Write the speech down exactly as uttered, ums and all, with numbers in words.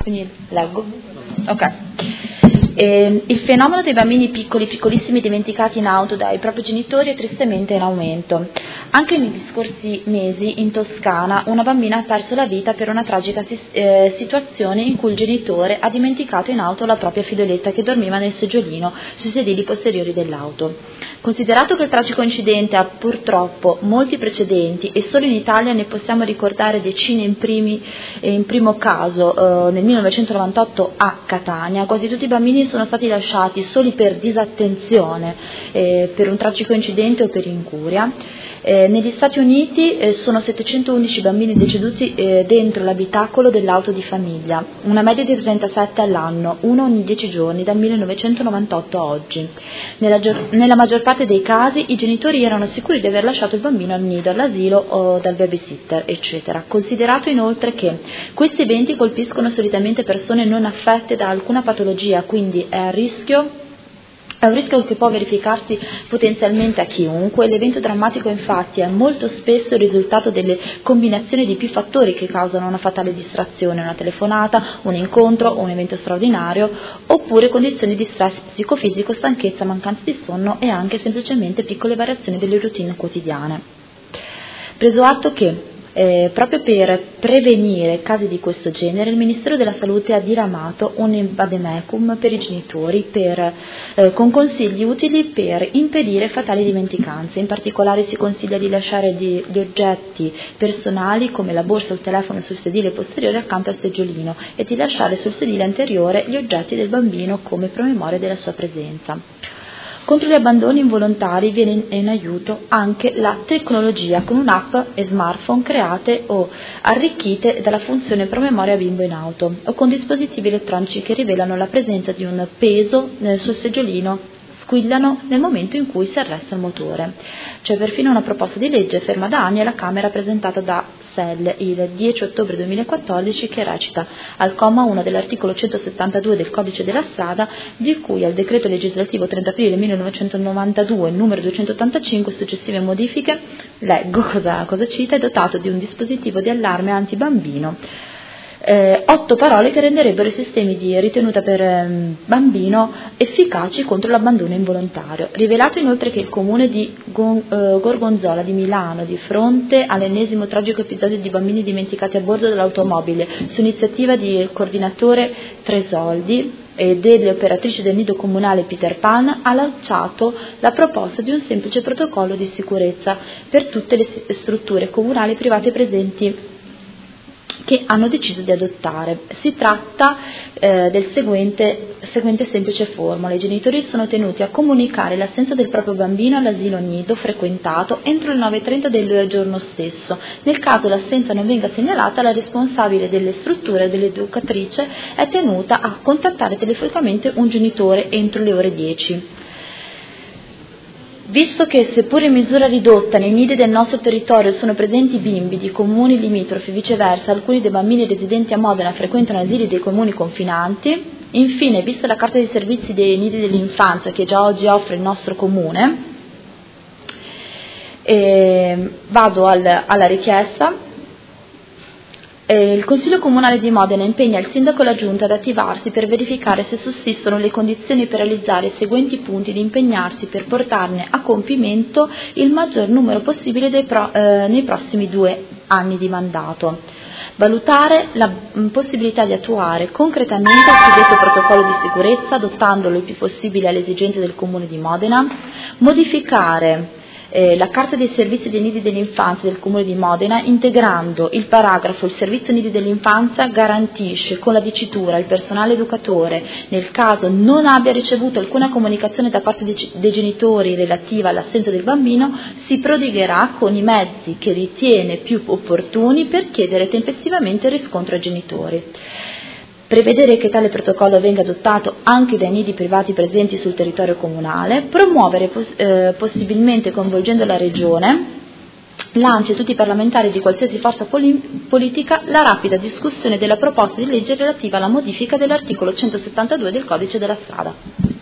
Quindi leggo. Ok. Eh, il fenomeno dei bambini piccoli, piccolissimi dimenticati in auto dai propri genitori è tristemente in aumento. Anche negli scorsi mesi in Toscana una bambina ha perso la vita per una tragica eh, situazione in cui il genitore ha dimenticato in auto la propria figlioletta che dormiva nel seggiolino sui sedili posteriori dell'auto. Considerato che il tragico incidente ha purtroppo molti precedenti e solo in Italia ne possiamo ricordare decine in, primi, in primo caso eh, nel millenovecentonovantotto a Catania, quasi tutti i bambini sono stati lasciati soli per disattenzione, eh, per un tragico incidente o per incuria. Eh, negli Stati Uniti eh, sono settecentoundici bambini deceduti eh, dentro l'abitacolo dell'auto di famiglia, una media di trentasette all'anno, uno ogni dieci giorni dal millenovecentonovantotto a oggi. Nella, nella maggior parte dei casi i genitori erano sicuri di aver lasciato il bambino al nido, all'asilo o dal babysitter, eccetera. Considerato inoltre che questi eventi colpiscono solitamente persone non affette da alcuna patologia, quindi è a rischio È un rischio che può verificarsi potenzialmente a chiunque. L'evento drammatico infatti è molto spesso il risultato delle combinazioni di più fattori che causano una fatale distrazione, una telefonata, un incontro, un evento straordinario, oppure condizioni di stress psicofisico, stanchezza, mancanza di sonno e anche semplicemente piccole variazioni delle routine quotidiane. Preso atto che Eh, proprio per prevenire casi di questo genere, il Ministero della Salute ha diramato un vademecum per i genitori per, eh, con consigli utili per impedire fatali dimenticanze. In particolare si consiglia di lasciare gli, gli oggetti personali come la borsa o il telefono sul sedile posteriore accanto al seggiolino e di lasciare sul sedile anteriore gli oggetti del bambino come promemoria della sua presenza. Contro gli abbandoni involontari viene in aiuto anche la tecnologia con un'app e smartphone create o arricchite dalla funzione promemoria bimbo in auto o con dispositivi elettronici che rivelano la presenza di un peso sul seggiolino, squillano nel momento in cui si arresta il motore. C'è perfino una proposta di legge ferma da anni alla Camera presentata da S E L il dieci ottobre duemilaquattordici che recita al comma uno dell'articolo centosettantadue del Codice della Strada, di cui al decreto legislativo trenta aprile millenovecentonovantadue numero duecentottantacinque successive modifiche, leggo cosa, cosa cita, è dotato di un dispositivo di allarme antibambino. Eh, otto parole che renderebbero i sistemi di ritenuta per eh, bambino efficaci contro l'abbandono involontario. Rivelato inoltre che il comune di Gon, eh, Gorgonzola di Milano, di fronte all'ennesimo tragico episodio di bambini dimenticati a bordo dell'automobile, su iniziativa di coordinatore Tresoldi e delle operatrici del nido comunale Peter Pan, ha lanciato la proposta di un semplice protocollo di sicurezza per tutte le strutture comunali private presenti che hanno deciso di adottare. Si tratta eh, del seguente, seguente semplice formula: i genitori sono tenuti a comunicare l'assenza del proprio bambino all'asilo nido frequentato entro le nove e trenta del giorno stesso. Nel caso l'assenza non venga segnalata, la responsabile delle strutture o dell'educatrice è tenuta a contattare telefonicamente un genitore entro le ore dieci. Visto che, seppur in misura ridotta, nei nidi del nostro territorio sono presenti bimbi di comuni limitrofi e viceversa, alcuni dei bambini residenti a Modena frequentano asili dei comuni confinanti, infine, vista la carta dei servizi dei nidi dell'infanzia che già oggi offre il nostro comune, eh, vado al, alla richiesta. Il Consiglio Comunale di Modena impegna il Sindaco e la Giunta ad attivarsi per verificare se sussistono le condizioni per realizzare i seguenti punti, di impegnarsi per portarne a compimento il maggior numero possibile dei pro, eh, nei prossimi due anni di mandato. Valutare la mh, possibilità di attuare concretamente il suddetto protocollo di sicurezza, adottandolo il più possibile alle esigenze del Comune di Modena. Modificare Eh, la Carta dei servizi dei nidi dell'infanzia del Comune di Modena, integrando il paragrafo: il servizio nidi dell'infanzia garantisce con la dicitura il personale educatore, nel caso non abbia ricevuto alcuna comunicazione da parte dei, dei genitori relativa all'assenza del bambino, si prodigherà con i mezzi che ritiene più opportuni per chiedere tempestivamente il riscontro ai genitori. Prevedere che tale protocollo venga adottato anche dai nidi privati presenti sul territorio comunale, promuovere poss- eh, possibilmente coinvolgendo la Regione, l'A N C E e tutti i parlamentari di qualsiasi forza poli- politica la rapida discussione della proposta di legge relativa alla modifica dell'articolo centosettantadue del Codice della Strada.